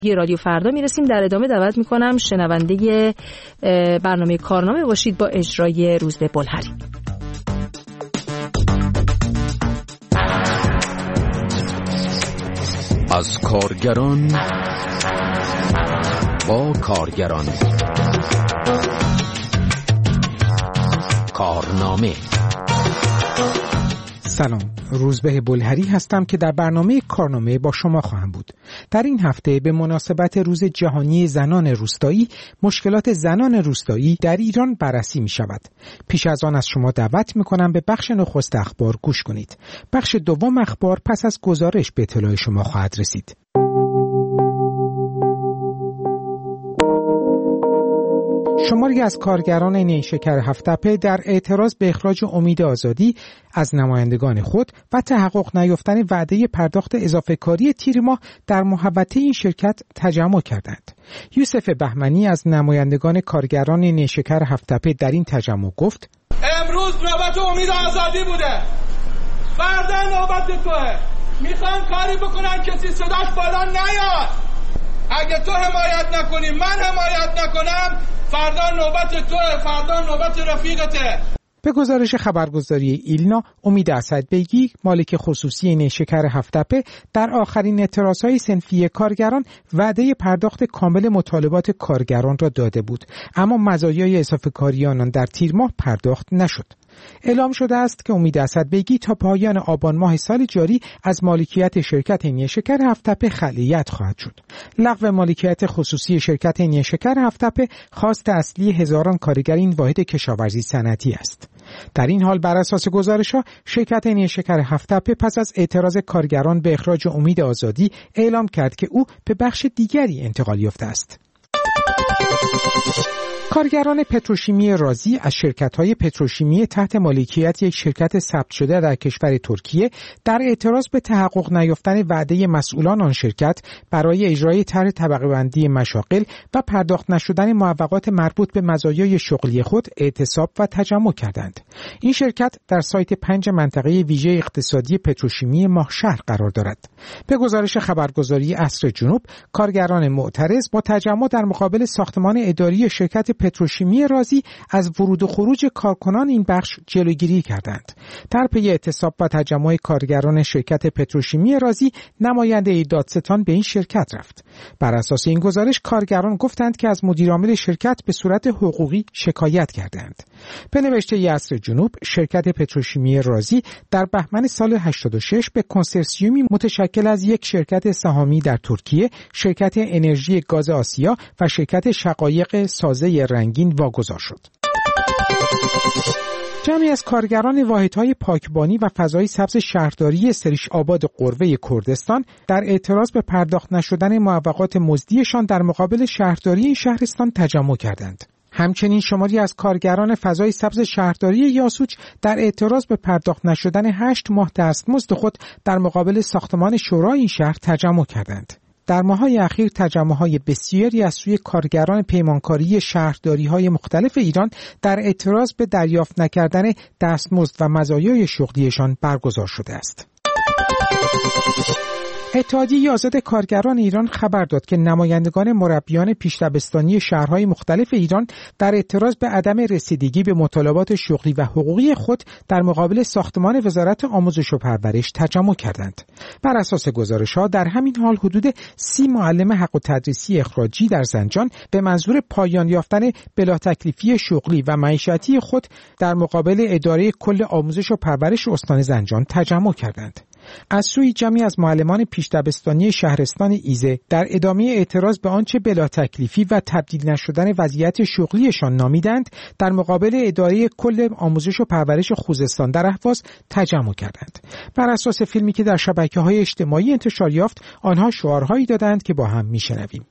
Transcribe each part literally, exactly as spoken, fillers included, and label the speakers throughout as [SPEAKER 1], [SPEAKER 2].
[SPEAKER 1] یه رادیو فردا میرسیم. در ادامه دعوت میکنم شنونده برنامه کارنامه باشید با اجرای روزبه بلهری.
[SPEAKER 2] از کارگران با کارگران، کارنامه.
[SPEAKER 3] سلام، روزبه بلهری هستم که در برنامه کارنامه با شما خواهم بود. در این هفته به مناسبت روز جهانی زنان روستایی، مشکلات زنان روستایی در ایران بررسی می شود. پیش از آن از شما دعوت می کنم به بخش نخست اخبار گوش کنید. بخش دوم اخبار پس از گزارش به اطلاع شما خواهد رسید. شماری از کارگران نیشکر هفت‌تپه در اعتراض به اخراج امید آزادی از نمایندگان خود و تحقق نیافتن وعده پرداخت اضافه کاری تیر ماه در محوطه این شرکت تجمع کردند. یوسف بهمنی از نمایندگان کارگران نیشکر هفت‌تپه در این تجمع گفت:
[SPEAKER 4] امروز نوبت امید آزادی بوده، فردا نوبت توه. میخوان کاری بکنن کسی صداش بالا نیاد. اگه تو حمایت نکنی، من حمایت نکنم، فردا نوبت توه، فردا نوبت رفیقته.
[SPEAKER 3] به گزارش خبرگزاری ایلنا، امید اسدبگی، مالک خصوصی نیشکر هفت‌تپه، در آخرین اعتراضهای صنفی کارگران وعده پرداخت کامل مطالبات کارگران را داده بود، اما مزایای اضافه کاری آنان در تیر ماه پرداخت نشد. اعلام شده است که امید اسدبگی تا پایان آبان ماه سال جاری از مالکیت شرکت نیشکر هفت‌تپه خلیعت خواهد شد. لغو مالکیت خصوصی شرکت نیشکر هفت‌تپه خواست اصلی هزاران کارگر این واحد کشاورزی صنعتی است. در این حال بر اساس گزارش‌ها شرکت نیشکر هفت‌تپه پس از اعتراض کارگران به اخراج امید آزادی اعلام کرد که او به بخش دیگری انتقال یافته است. کارگران پتروشیمی رازی از شرکت‌های پتروشیمی تحت مالکیت یک شرکت ثبت شده در کشور ترکیه در اعتراض به تحقق نیافتن وعده مسئولان آن شرکت برای اجرای طرح طبقه بندی مشاغل و پرداخت نشدن معوقات مربوط به مزایای شغلی خود اعتصاب و تجمع کردند. این شرکت در سایت پنج منطقه ویژه اقتصادی پتروشیمی ماهشهر قرار دارد. به گزارش خبرگزاری عصر جنوب، کارگران معترض با تجمع در مقابل ساختمان اداری شرکت پتروشیمی رازی از ورود و خروج کارکنان این بخش جلوگیری کردند. در پی اعتصاب و تجمع کارگران شرکت پتروشیمی رازی، نماینده دادستان به این شرکت رفت. بر اساس این گزارش کارگران گفتند که از مدیرعامل شرکت به صورت حقوقی شکایت کردند. به نوشته عصر جنوب، شرکت پتروشیمی رازی در بهمن سال هشتاد و شش به کنسرسیومی متشکل از یک شرکت سهامی در ترکیه، شرکت انرژی گاز آسیا و شرکت شقایق سازه رنگین واگذار شد. جمعی از کارگران واحدهای پاکبانی و فضای سبز شهرداری سریش آباد قروه کردستان در اعتراض به پرداخت نشدن معوقات مزدیشان در مقابل شهرداری این شهرستان تجمع کردند. همچنین شماری از کارگران فضای سبز شهرداری یاسوج در اعتراض به پرداخت نشدن هشت ماه دستمزد خود در مقابل ساختمان شورای این شهر تجمع کردند. در ماه‌های اخیر تجمع‌های بسیاری از سوی کارگران پیمانکاری شهرداری‌های مختلف ایران در اعتراض به دریافت نکردن دستمزد و مزایای شغلیشان برگزار شده است. اتحادیه آزاد کارگران ایران خبر داد که نمایندگان مربیان پیش‌دبستانی شهرهای مختلف ایران در اعتراض به عدم رسیدگی به مطالبات شغلی و حقوقی خود در مقابل ساختمان وزارت آموزش و پرورش تجمع کردند. بر اساس گزارش‌ها در همین حال حدود سی معلم حق التدریسی اخراجی در زنجان به منظور پایان یافتن بلا تکلیفی شغلی و معیشتی خود در مقابل اداره کل آموزش و پرورش استان زنجان تجمع کردند. از سوی جمعی از معلمان پیش‌دبستانی شهرستان ایزه در ادامه اعتراض به آنچه بلا تکلیفی و تبدیل نشدن وضعیت شغلیشان نامیدند در مقابل اداره کل آموزش و پرورش خوزستان در اهواز تجمع کردند. بر اساس فیلمی که در شبکه‌های اجتماعی انتشار یافت، آنها شعارهایی دادند که با هم میشنویم.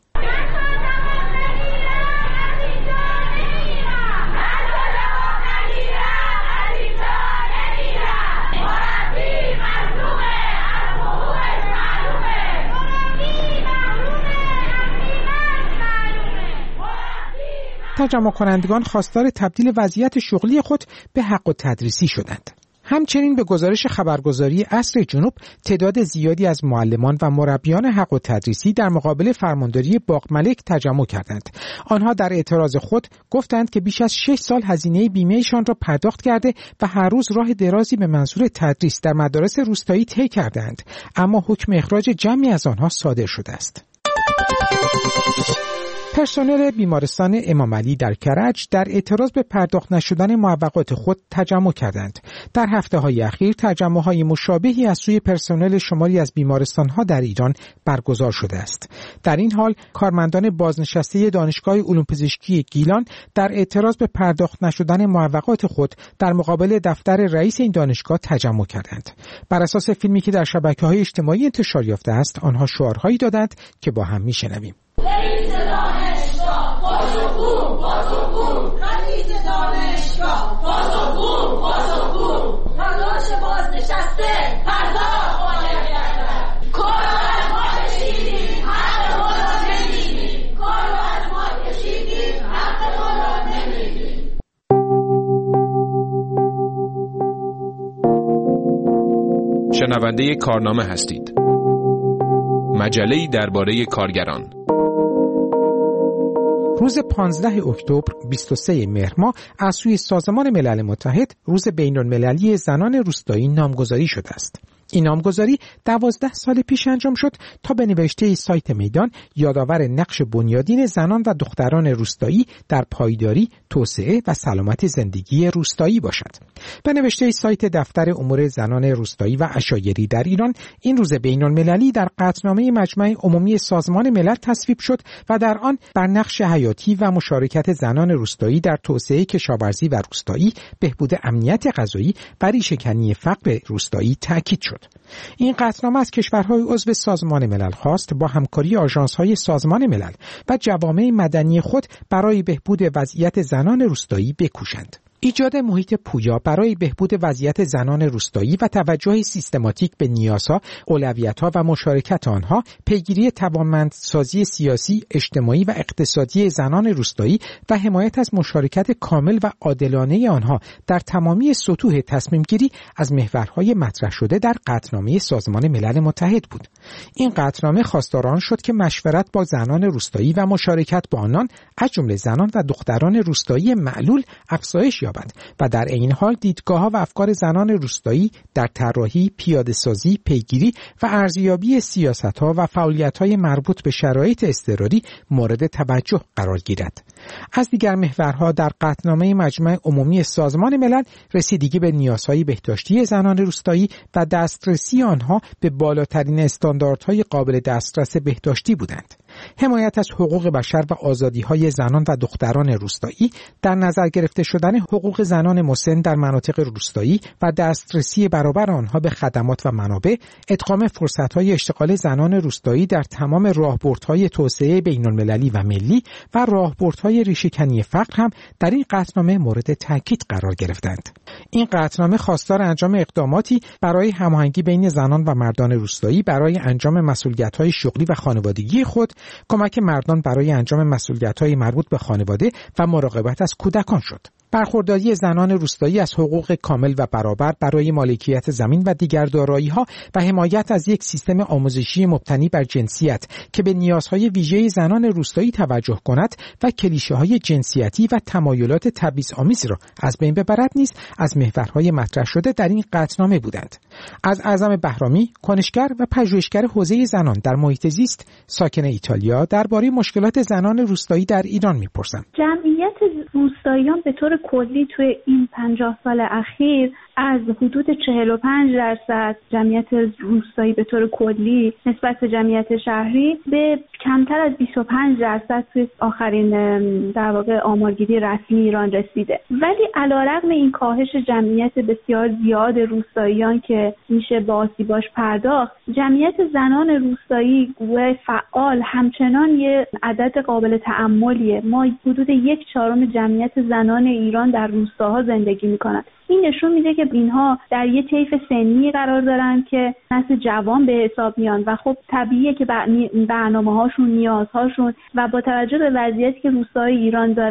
[SPEAKER 3] تجمع کنندگان خواستار تبدیل وضعیت شغلی خود به حق التدریسی شدند. همچنین به گزارش خبرگزاری عصر جنوب تعداد زیادی از معلمان و مربیان حق التدریسی در مقابل فرمانداری باغ ملک تجمع کردند. آنها در اعتراض خود گفتند که بیش از شش سال هزینه بیمه‌شان را پرداخت کرده و هر روز راه درازی به منظور تدریس در مدارس روستایی طی کردند، اما حکم اخراج جمعی از آنها صادر شده است. پرسنل بیمارستان امام علی در کرج در اعتراض به پرداخت نشدن معوقات خود تجمع کردند. در هفته‌های اخیر تجمع‌های مشابهی از سوی پرسنل شماری از بیمارستان‌ها در ایران برگزار شده است. در این حال کارمندان بازنشسته دانشگاه علوم پزشکی گیلان در اعتراض به پرداخت نشدن معوقات خود در مقابل دفتر رئیس این دانشگاه تجمع کردند. بر اساس فیلمی که در شبکه‌های اجتماعی انتشار یافته است، آنها شعارهایی دادند که با هم میشنویم.
[SPEAKER 5] رئیس دانشگاه پاسخگو پاسخگو رئیس دانشگاه پاسخگو پاسخگو تلاش بازنشسته پرداخت باید کردن. کار از ما کشیدیم حق ما را نمیدیم. کار از ما کشیدیم حق ما را نمیدیم.
[SPEAKER 2] شنونده کارنامه هستید. مجله‌ای درباره کارگران.
[SPEAKER 3] روز پانزده اکتبر بیست و سوم مهر ماه از سوی سازمان ملل متحد روز بین‌المللی زنان روستایی نامگذاری شده است. این نامگذاری دوازده سال پیش انجام شد تا به نوشته سایت میدان یادآور نقش بنیادین زنان و دختران روستایی در پایداری، توسعه و سلامت زندگی روستایی باشد. به نوشته سایت دفتر امور زنان روستایی و عشایری در ایران، این روز بین‌المللی در قطعنامه مجمع عمومی سازمان ملل تصویب شد و در آن بر نقش حیاتی و مشارکت زنان روستایی در توسعه کشاورزی و روستایی، بهبود امنیت غذایی و ریشه‌کنی فقر روستایی تاکید شد. این قطعنامه از کشورهای عضو سازمان ملل خواست با همکاری آژانس‌های سازمان ملل و جوامع مدنی خود برای بهبود وضعیت زنان روستایی بکوشند. ایجاد محیط پویا برای بهبود وضعیت زنان روستایی و توجه سیستماتیک به نیازها، اولویت‌ها و مشارکت آنها، پیگیری توانمندسازی سیاسی، اجتماعی و اقتصادی زنان روستایی و حمایت از مشارکت کامل و عادلانه آنها در تمامی سطوح تصمیم‌گیری از محورهای مطرح شده در قطعنامه سازمان ملل متحد بود. این قطعنامه خواستار آن شد که مشورت با زنان روستایی و مشارکت با آنان از جمله زنان و دختران روستایی معلول افزایش یابد و در این حال دیدگاه‌ها و افکار زنان روستایی در طراحی، پیاده‌سازی، پیگیری و ارزیابی سیاست‌ها و فعالیت‌های مربوط به شرایط اضطراری مورد توجه قرار گیرد. از دیگر محورها در قطعنامه مجمع عمومی سازمان ملل رسیدگی به نیازهای بهداشتی زنان روستایی و دسترسی آنها به بالاترین استانداردهای قابل دسترس بهداشتی بودند. حمایت از حقوق بشر و آزادی‌های زنان و دختران روستایی، در نظر گرفته شدن حقوق زنان مسن در مناطق روستایی و دسترسی برابر آنها به خدمات و منابع، ادغام فرصت‌های اشتغال زنان روستایی در تمام راهبردهای توسعه بین‌المللی و ملی و راهبردهای ریشه‌کنی فقر هم در این قطعنامه مورد تاکید قرار گرفتند. این قطعنامه خواستار انجام اقداماتی برای هماهنگی بین زنان و مردان روستایی برای انجام مسئولیت‌های شغلی و خانوادگی خود، کمک مردان برای انجام مسئولیت‌های مربوط به خانواده و مراقبت از کودکان شد. برخورداری زنان روستایی از حقوق کامل و برابر برای مالکیت زمین و دیگر دارایی‌ها و حمایت از یک سیستم آموزشی مبتنی بر جنسیت که به نیازهای ویژه زنان روستایی توجه کند و کلیشه‌های جنسیتی و تمایلات تبعیض‌آمیز را از بین ببرد نیز از محورهای مطرح شده در این قطعنامه بودند. از اعظم بهرامی، کنشگر و پژوهشگر حوزه زنان در محیط زیست ساکن ایتالیا درباره مشکلات زنان روستایی در ایران می‌پرسم.
[SPEAKER 6] جمعیت روستاییان به طور کلی توی این پنجاه سال اخیر از حدود چهل و پنج درصد جمعیت روستایی به طور کلی نسبت به جمعیت شهری به کمتر از بیست و پنج درصد توی آخرین در واقع آمارگیری رسمی ایران رسیده. ولی علیرغم این کاهش جمعیت بسیار زیاد روستاییان که میشه با آسیباش پرداخت، جمعیت زنان روستایی گروه فعال همچنان یه عدد قابل تأملیه. ما حدود یک چهارم جمعیت زنان ایران در روستاها زندگی میکنن. این نشون میده که اینها در یه طیف سنی قرار دارن که نسل جوان به حساب میان و خب طبیعیه که برنامه‌هاشون، نیازهاشون و با توجه به وضعیتی که روستاهای ایران دارن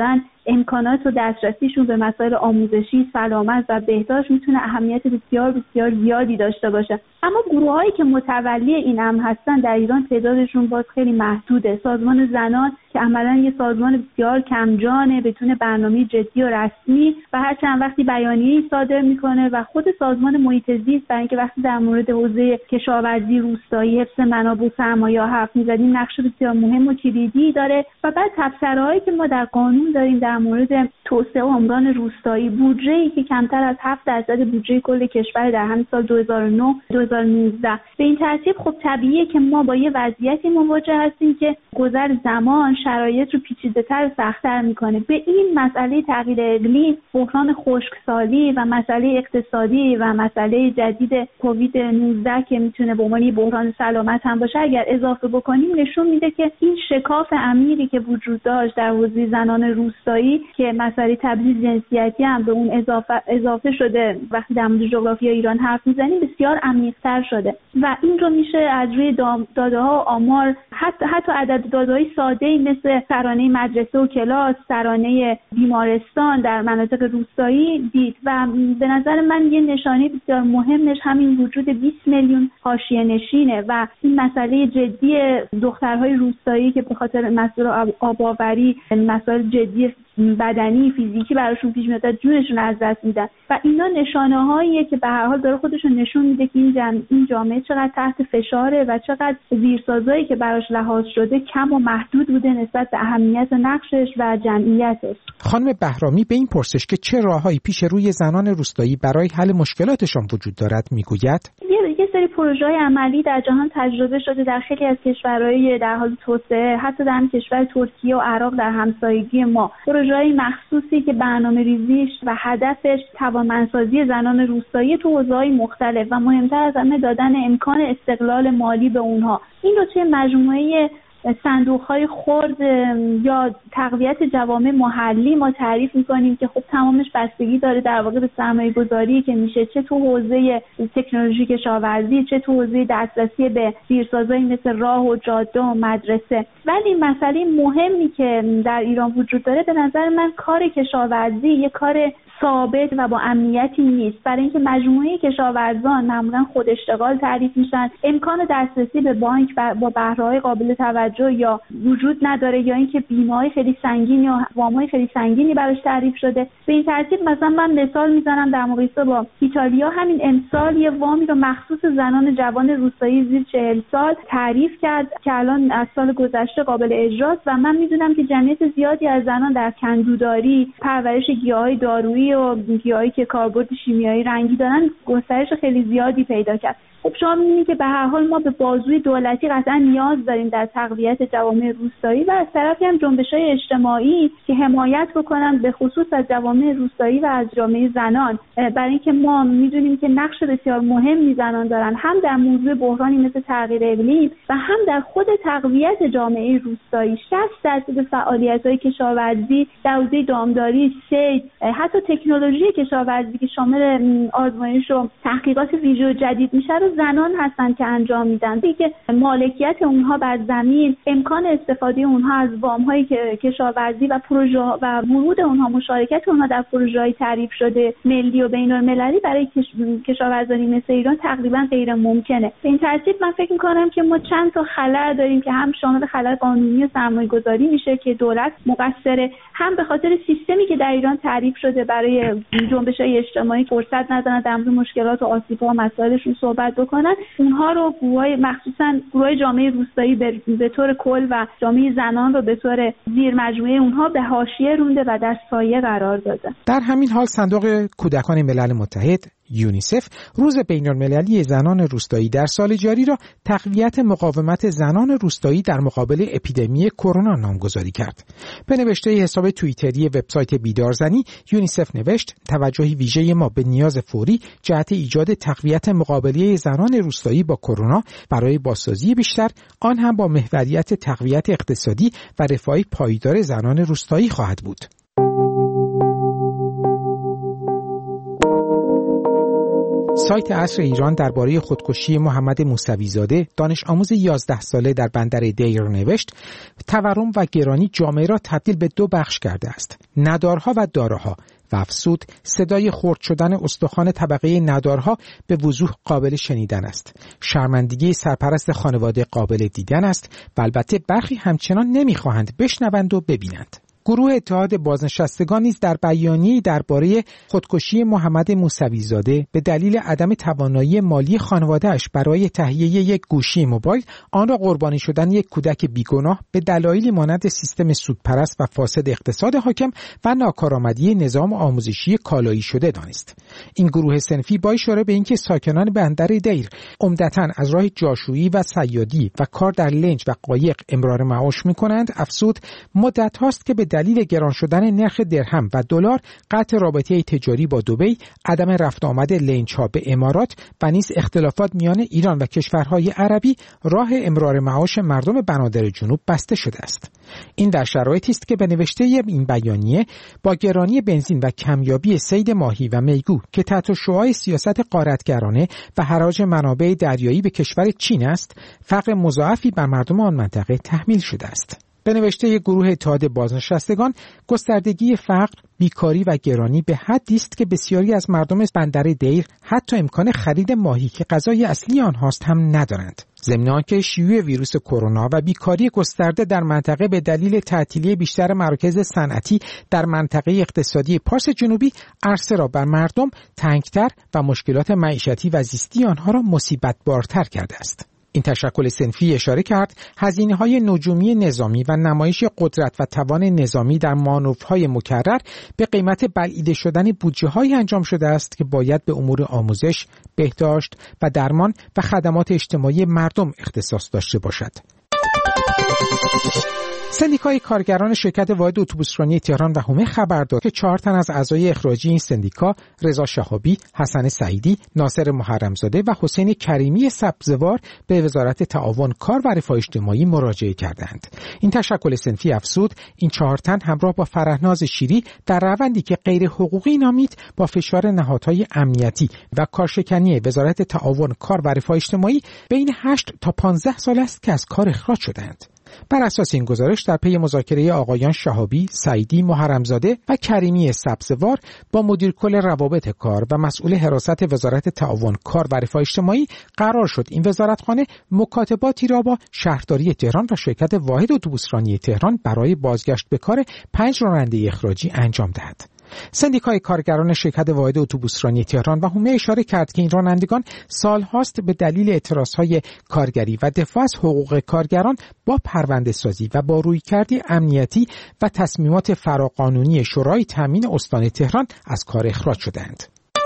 [SPEAKER 6] امکانات و دسترسیشون به مسائل آموزشی، سلامت و بهداشت میتونه اهمیت بسیار بسیار زیادی داشته باشه. اما گروه‌هایی که متولی این امر هستن در ایران تعدادشون باز خیلی محدوده. سازمان زنان که عملاً یه سازمان بسیار کمجانه بدون برنامه جدی و رسمی و هر چند وقتی بیانیه‌ای صادر میکنه و خود سازمان محیط زیست برای اینکه وقتی در مورد حوزه کشاورزی روستایی، حفظ منابع و سرمایه حرف می‌زدیم نقش بسیار مهم و کلیدی داره و بعد تبصره‌هایی که ما در قانون داریم در مورد توسعه و عمران روستایی، بودجه‌ای که کمتر از هفت درصد بودجه کل کشور در همین سال دو هزار و نه دو هزار و نوزده. به این ترتیب خب طبیعیه که ما با یه وضعیتی مواجه هستیم که گذر زمان شرایط رو پیچیده‌تر و سخت‌تر می‌کنه. به این مسئله تغییر اقلیم، بحران خشکسالی و مسئله اقتصادی و مسئله جدید کووید نوزده که میتونه به عنوان بحران سلامت هم باشه اگر اضافه بکنیم، نشون میده که این شکاف عمیقی که وجود داشت در حوزه زنان روستایی که مسئله تبعیض جنسیتی هم به اون اضافه اضافه شده وقتی در مورد جغرافی ایران حرف میزنیم بسیار عمیق‌تر شده و این رو میشه از روی داده‌ها و آمار حتی حتی عدد داده‌های ساده‌ای مثل ترانه مدرسه و کلاس، ترانه بیمارستان در مناطق روستایی دید و به نظر من یه نشانه بسیار مهمش همین وجود بیست میلیون حاشیه‌نشینه و این مسئله جدی دخترهای روستایی که به خاطر مسائل آب‌آوری، مسائل جدی بدنی فیزیکی براشون پیش میاد، جونشون از دست میدن و اینا نشانه‌هاییه که به هر حال داره خودشون نشون میده که این جمع این جامعه چقدر تحت فشاره و چقدر زیرسازایی که براش لحاظ شده کم و محدود بوده نسبت به اهمیت نقشش و جمعیتش.
[SPEAKER 3] خانم بهرامی به این پرسش که چه راههایی پیش روی زنان روستایی برای حل مشکلاتشان وجود دارد میگوید:
[SPEAKER 6] یه سری پروژه‌های عملی در جهان تجربه شده در خیلی از کشورهای در حال توسعه، حتی در کشور ترکیه و عراق در همسایگی ما، پروژه‌های مخصوصی که برنامه‌ریزیش و هدفش توانمندسازی زنان روستایی تو حوزه‌های مختلف و مهمتر از همه دادن امکان استقلال مالی به اونها. این رو توی مجموعه صندوق‌های خرد یا تقویت جوامع محلی ما تعریف می‌کنیم که خب تمامش بستگی داره در واقع به سرمایه‌گذاری که میشه چه تو حوزه تکنولوژی کشاورزی، چه تو حوزه دسترسی به زیرسازهایی مثل راه و جاده و مدرسه. ولی مسئله مهمی که در ایران وجود داره به نظر من کار کشاورزی یک کار ثابت و با امنیتی نیست، برای اینکه مجموعه کشاورزان معمولا خود اشتغال تعریف میشن، امکان دسترسی به بانک با بهره‌های قابل توجه یا وجود نداره یا اینکه بیمه‌های خیلی سنگین یا وام‌های خیلی سنگینی براش تعریف شده. به این ترتیب مثلا من مثال میزنم در مقایسه با ایتالیا، همین امسال یه وامی رو مخصوص زنان جوان روستایی زیر چهل سال تعریف کرد که الان از سال گذشته قابل اجراست و من میدونم که جمعیت زیادی از زنان در کندوداری، پرورش گیاهای دارویی و گیاهایی که کاربرد شیمیایی رنگی دارن گسترش خیلی زیادی پیدا کرد. خب شما می‌بینید که به هر حال ما به بازوی دولتی قطعا نیاز داریم در تقویت جوامع روستایی و از طرفی هم جنبش‌های اجتماعی که حمایت بکنن به خصوص از جوامع روستایی و از جامعه زنان، برای اینکه ما می‌دونیم که نقش بسیار مهمی زنان دارن هم در موضوع بحرانی مثل تغییر اقلیم و هم در خود تقویت جامعه روستایی. شصت درصد فعالیت‌های کشاورزی در حوزه دامداری، صید، حتی تکنولوژی کشاورزی که شامل آزمایش و تحقیقات ویژه جدید میشه زنان هستن که انجام میدن. دیگه مالکیت اونها بر زمین، امکان استفاده اونها از وام‌های کشاورزی و پروژه و ورود اونها، مشارکت اونها در پروژه‌های تعریف شده ملی و بین‌المللی برای کشاورزانی مثل ایران تقریبا غیر ممکنه. به این ترتیب من فکر می‌کنم که ما چند تا خلأ داریم که هم شامل خلأ قانونی و سرمایه‌گذاری میشه که دولت مقصره، هم به خاطر سیستمی که در ایران تعریف شده برای جنبش‌های اجتماعی فرصت ندارن در مورد مشکلات و آسیب‌ها و مسائلشون صحبت بکنن. اونها رو گروهای مخصوصا گروه جامعه روستایی به, به طور کل و جامعه زنان رو به طور زیر مجموعه اونها به حاشیه رونده و در سایه قرار داده.
[SPEAKER 3] در همین حال صندوق کودکان ملل متحد یونیسف روز بین‌المللی زنان روستایی در سال جاری را تقویت مقاومت زنان روستایی در مقابل اپیدمی کرونا نامگذاری کرد. به نوشته حساب توییتری وبسایت بیدارزنی، یونیسف نوشت: توجهی ویژه ما به نیاز فوری جهت ایجاد تقویت مقابله زنان روستایی با کرونا برای بازسازی بیشتر، آن هم با محوریت تقویت اقتصادی و رفاه پایدار زنان روستایی خواهد بود. سایت عصر ایران درباره خودکشی محمد موسوی‌زاده دانش آموز یازده ساله در بندر دیر نوشت: تورم و گرانی جامعه را تبدیل به دو بخش کرده است، ندارها و دارها، و افزود صدای خرد شدن استخوان طبقه ندارها به وضوح قابل شنیدن است. شرمندگی سرپرست خانواده قابل دیدن است و البته برخی همچنان نمیخواهند بشنوند و ببینند. گروه اتحاد بازنشستگان نیز در بیانیه‌ای درباره خودکشی محمد موسوی‌زاده به دلیل عدم توانایی مالی خانواده‌اش برای تهیه یک گوشی موبایل، آن را قربانی شدن یک کودک بیگناه به دلایلی مانند سیستم سودپرست و فاسد اقتصاد حاکم و ناکارآمدی نظام آموزشی کالایی شده دانست. این گروه صنفی با اشاره به اینکه ساکنان بندر دیر عمدتاً از راه جاشویی و صیادی و کار در لنج و قایق امرار معاش می‌کنند، افزود مدت هاست که به دلیل گران شدن نرخ درهم و دلار، قطع رابطه تجاری با دبی، عدم رفت آمد لنج‌ها به امارات و نیز اختلافات میان ایران و کشورهای عربی، راه امرار معاش مردم بنادر جنوب بسته شده است. این در شرایطی است که به نوشته این بیانیه با گرانی بنزین و کمیابی صید ماهی و میگو که تحت شعاع سیاست غارتگرانه و حراج منابع دریایی به کشور چین است، فقر مضاعفی بر مردم آن منطقه تحمیل شده است. به نوشته گروه اتحاد بازنشستگان، گستردگی فقر، بیکاری و گرانی به حدی است که بسیاری از مردم بندر دیر حتی امکان خرید ماهی که غذای اصلی آنهاست هم ندارند. ضمن آنکه شیوع ویروس کرونا و بیکاری گسترده در منطقه به دلیل تعطیلی بیشتر مراکز صنعتی در منطقه اقتصادی پارس جنوبی عرصه را بر مردم تنگتر و مشکلات معیشتی و زیستی آنها را مصیبت بارتر کرده است. این تشکل صنفی اشاره کرد هزینه‌های نجومی نظامی و نمایش قدرت و توان نظامی در مانورهای مکرر به قیمت بلعیده شدن بودجه‌هایی انجام شده است که باید به امور آموزش، بهداشت و درمان و خدمات اجتماعی مردم اختصاص داشته باشد. سندیکای کارگران شرکت واحد اتوبوسرانی تهران و حومه خبر داد که چهار تن از اعضای اخراجی این سندیکا، رضا شهابی، حسن سعیدی، ناصر محرمزاده و حسین کریمی سبزوار، به وزارت تعاون کار و رفاه اجتماعی مراجعه کردند. این تشکل صنفی افزود این چهار تن همراه با فرهناز شیری در روندی که غیر حقوقی نامید با فشار نهادهای امنیتی و کارشکنی وزارت تعاون کار و رفاه اجتماعی بین هشت تا پانزده سال است که از کار اخراج شدند. بر اساس این گزارش در پی مذاکره آقایان شهابی، سعیدی، محرمزاده و کریمی سبزوار با مدیر کل روابط کار و مسئول حراست وزارت تعاون کار و رفاه اجتماعی قرار شد این وزارتخانه مکاتباتی را با شهرداری تهران و شرکت واحد اتوبوسرانی تهران برای بازگشت به کار پنج راننده اخراجی انجام دهد. سندیکای کارگران شرکت واحد اتوبوسرانی تهران و حومه اشاره کرد که این رانندگان سالهاست به دلیل اعتراضهای کارگری و دفاع از حقوق کارگران با پرونده سازی و با رویکردی امنیتی و تصمیمات فراقانونی شورای تامین استان تهران از کار اخراج شدند.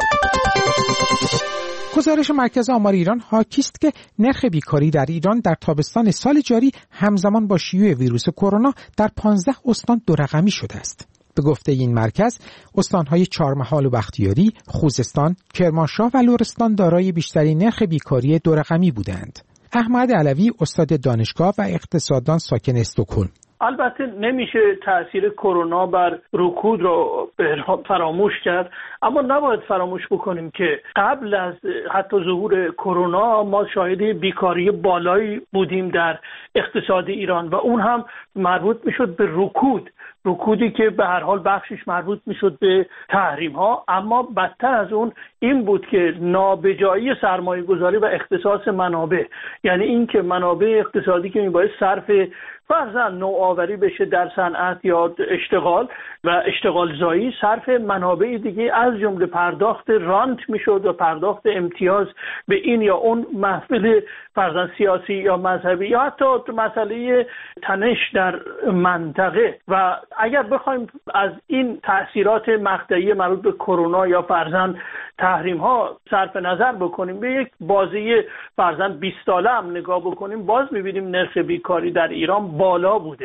[SPEAKER 3] گزارش مرکز آمار ایران حاکی است که نرخ بیکاری در ایران در تابستان سال جاری همزمان با شیوع ویروس کرونا در پانزده استان دو رقمی شده است. به گفته این مرکز، استانهای چهارمحال و بختیاری، خوزستان، کرمانشاه و لرستان دارای بیشترین نرخ بیکاری دو رقمی بودند. احمد علوی، استاد دانشگاه و اقتصاددان ساکن استکهلم:
[SPEAKER 7] البته نمیشه تأثیر کرونا بر رکود رو فراموش کرد، اما نباید فراموش بکنیم که قبل از حتی ظهور کرونا ما شاهد بیکاری بالایی بودیم در اقتصاد ایران و اون هم مربوط میشد به رکود رکودی که به هر حال بخشش مربوط میشد به تحریم ها، اما بدتر از اون این بود که نابجایی سرمایه گذاری و اختصاص منابع، یعنی این که منابع اقتصادی که میباید صرف فرضاً نوآوری بشه در صنعت یا اشتغال و اشتغال زایی، صرف منابع دیگه از جمله پرداخت رانت میشد و پرداخت امتیاز به این یا اون محفل فرضاً سیاسی یا مذهبی یا حتی مسئله تنش در منطقه. و اگر بخوایم از این تأثیرات مقطعی مربوط به کرونا یا فرضاً تحریم ها صرف نظر بکنیم، به یک بازی فرضاً بیست ساله هم نگاه بکنیم، باز می‌بینیم نرخ بیکاری در ایران بالا بوده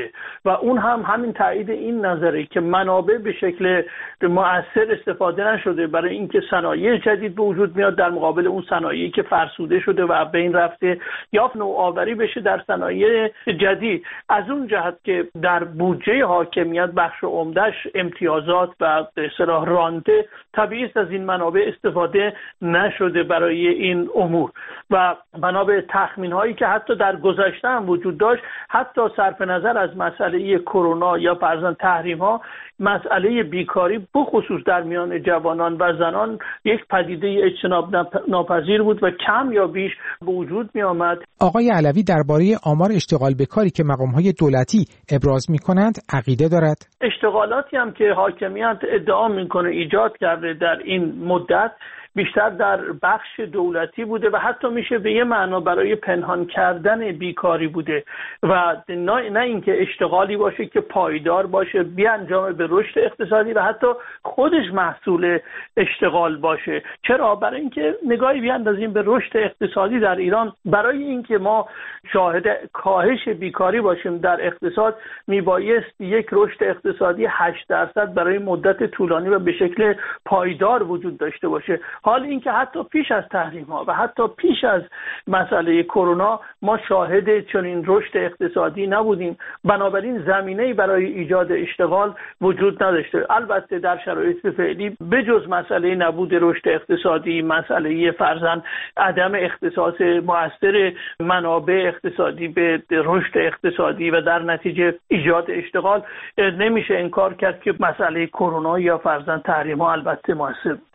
[SPEAKER 7] و اون هم همین تایید این نظره که منابع به شکل مؤثر استفاده نشده برای اینکه صنایع جدید به وجود میاد در مقابل اون صنایعی که فرسوده شده و بین رفته، یا نوآوری بشه در صنایع جدید. از اون جهت که در بودجه حاکمیت بخش عمده‌اش امتیازات و به اصطلاح رانته، طبیعی است از این منابع استفاده نشده برای این امور و بنا به تخمین‌هایی که حتی در گذشته هم وجود داشت، حتی صرف نظر از مسئله کرونا یا فرضاً تحریم‌ها، مسئله بیکاری بخصوص در میان جوانان و زنان یک پدیده اجتناب ناپذیر بود و کم یا بیش به وجود می آمد.
[SPEAKER 3] آقای علوی درباره آمار اشتغال به کاری که مقام‌های دولتی ابراز می‌کنند عقیده دارد؟
[SPEAKER 7] اشتغالاتی هم که حاکمیت ادعا می‌کنه ایجاد کرده در این مدت بیشتر در بخش دولتی بوده و حتی میشه به یه معنا برای پنهان کردن بیکاری بوده و نه, نه اینکه اشتغالی باشه که پایدار باشه، بیانجامه به رشد اقتصادی و حتی خودش محصول اشتغال باشه. چرا؟ برای اینکه نگاهی بیاندازیم به رشد اقتصادی در ایران، برای اینکه ما شاهد کاهش بیکاری باشیم در اقتصاد میبایست یک رشد اقتصادی هشت درصد برای مدت طولانی و به شکل پایدار وجود داشته باشه. حال اینکه حتی پیش از تحریم ها و حتی پیش از مسئله کرونا ما شاهد چنین رشد اقتصادی نبودیم، بنابراین زمینه‌ای برای ایجاد اشتغال وجود نداشته. البته در شرایط فعلی بجز مسئله نبود رشد اقتصادی، مسئله فرضاً عدم اختصاص مؤثر منابع اقتصادی به رشد اقتصادی و در نتیجه ایجاد اشتغال، نمیشه انکار کرد که مسئله کرونا یا فرضاً تحریم ها البته مؤثر بود.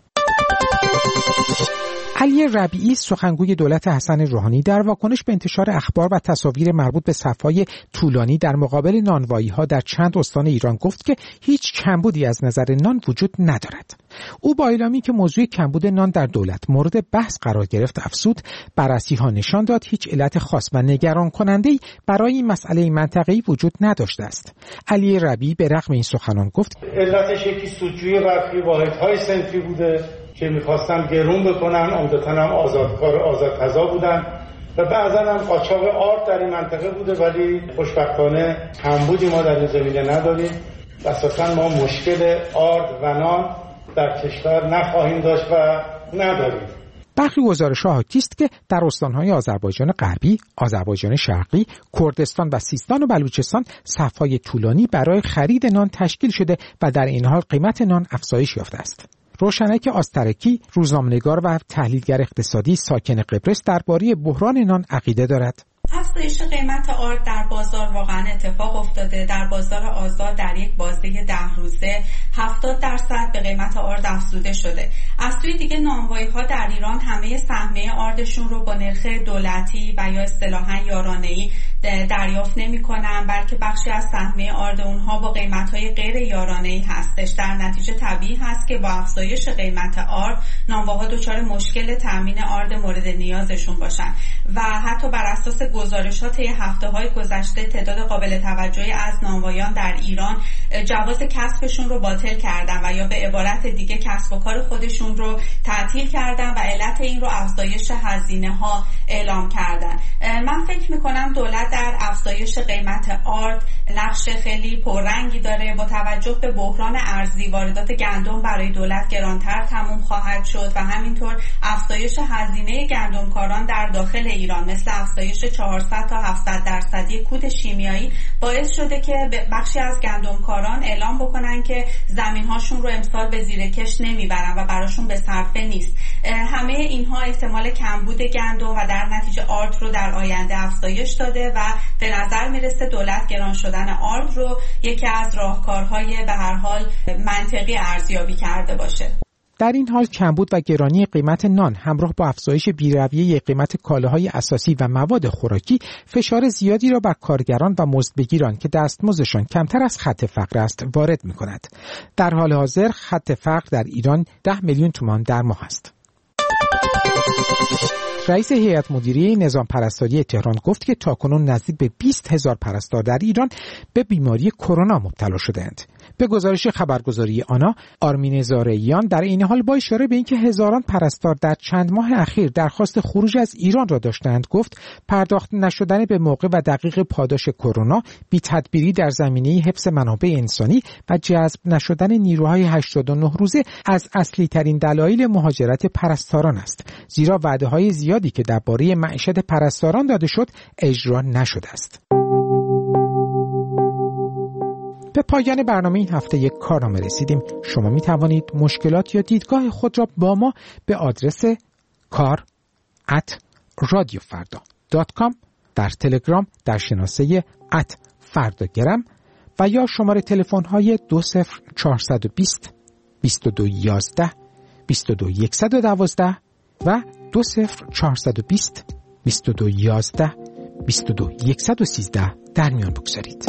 [SPEAKER 3] علی ربیعی سخنگوی دولت حسن روحانی در واکنش به انتشار اخبار و تصاویر مربوط به صف‌های طولانی در مقابل نانوایی‌ها در چند استان ایران گفت که هیچ کمبودی از نظر نان وجود ندارد. او با اعلامی که موضوع کمبود نان در دولت مورد بحث قرار گرفت افزود بررسی‌ها نشان داد هیچ علت خاص و نگران کننده‌ای برای این مسئله منطقه‌ای وجود نداشته است. علی ربیعی به رغم این سخنان گفت
[SPEAKER 8] علتش یکی سودجویی برخی واحدهای صنفی بوده که می‌خواستن گرون بکنن، عمدتاً هم آزادکار آزادتزا بودن و بعضاً هم قاچاق آرد در این منطقه بوده، ولی خوشبختانه کمبودی ما در این زمینه نداریم و اساساً ما مشکل آرد و نان در کشور نخواهیم داشت و نداریم.
[SPEAKER 3] برخی گزارش‌ها حاکی است که در استان‌های آذربایجان غربی، آذربایجان شرقی، کردستان و سیستان و بلوچستان صف‌های طولانی برای خرید نان تشکیل شده و در این حال قیمت نان افزایش یافته است. روشنک آسترکی، روزنامه‌نگار و تحلیلگر اقتصادی ساکن قبرس درباره بحران نان عقیده دارد.
[SPEAKER 9] افزایش قیمت آرد در بازار واقعا اتفاق افتاده. در بازار آزاد در یک بازه ده روزه هفتاد درصد به قیمت آرد افزوده شده. از سوی دیگه نانوایی‌ها در ایران همه سهمیه آردشون رو با نرخ دولتی و یا اصطلاحاً یارانه‌ای دریافت نمی‌کنن، بلکه بخشی از سهمیه آرد اونها با قیمت‌های غیر یارانه‌ای هستش. در نتیجه طبیعی هست که با افزایش قیمت آرد نانواها دچار مشکل تامین آرد مورد نیازشون باشن و حتی بر اساس گزارشات طی هفته‌های گذشته تعداد قابل توجهی از نانوایان در ایران جواز کسبشون رو باطل کردن و یا به عبارت دیگه کسب و کار خودشون رو تعطیل کردن و علت این رو افزایش هزینه‌ها اعلام کردن. من فکر می‌کنم دولت در افزایش قیمت آرد نقش خیلی پررنگی داره. با توجه به بحران ارزی واردات گندم برای دولت گرانتر تموم خواهد شد و همینطور افزایش هزینه گندمکاران در داخل ایران مثل افزایش چهارصد تا هفتصد درصدی کود شیمیایی باعث شده که بخشی از گندمکاران اعلام بکنن که زمین‌هاشون رو امسال به زیرکش نمیبرن و براشون به صرفه نیست. همه اینها احتمال کمبود گندم و در نتیجه آرد رو در آینده افزایش داده و به نظر میرسه دولت گران شدن آرد رو یکی از راهکارهای به هر حال منطقی ارزیابی کرده باشه.
[SPEAKER 3] در این حال کمبود و گرانی قیمت نان همراه با افزایش بی‌رویه قیمت کالاهای اساسی و مواد خوراکی فشار زیادی را بر کارگران و مزدبگیران که دستمزدشان کمتر از خط فقر است وارد می‌کند. در حال حاضر خط فقر در ایران ده میلیون تومان در ماه است. رئیس هیئت مدیره نظام پرستاری تهران گفت که تاکنون نزدیک به بیست هزار پرستار در ایران به بیماری کرونا مبتلا شدند. به گزارش خبرگزاری آنا، آرمین زارعیان در این حال با اشاره به اینکه هزاران پرستار در چند ماه اخیر درخواست خروج از ایران را داشتند گفت پرداخت نشدن به موقع و دقیق پاداش کرونا، بی‌تدبیری در زمینه حفظ منابع انسانی و جذب نشدن نیروهای هشتاد و نه روزه از اصلی ترین دلایل مهاجرت پرستاران است، زیرا وعده‌های زیادی که درباره معیشت پرستاران داده شد اجرا نشده است. به پایان برنامه این هفته یک کارنامه رسیدیم. شما می توانید مشکلات یا دیدگاه خود را با ما به آدرس کار ات رادیو فردا دات کام، در تلگرام در شناسه ات فرداگرم و یا شماره تلفن های دو صفر چهارصد و بیست بیست و دو یازده بیست و دو صد و دوازده و دو صفر چهارصد و بیست بیست و دو یازده بیست و دو صد و سیزده در میان بگذارید.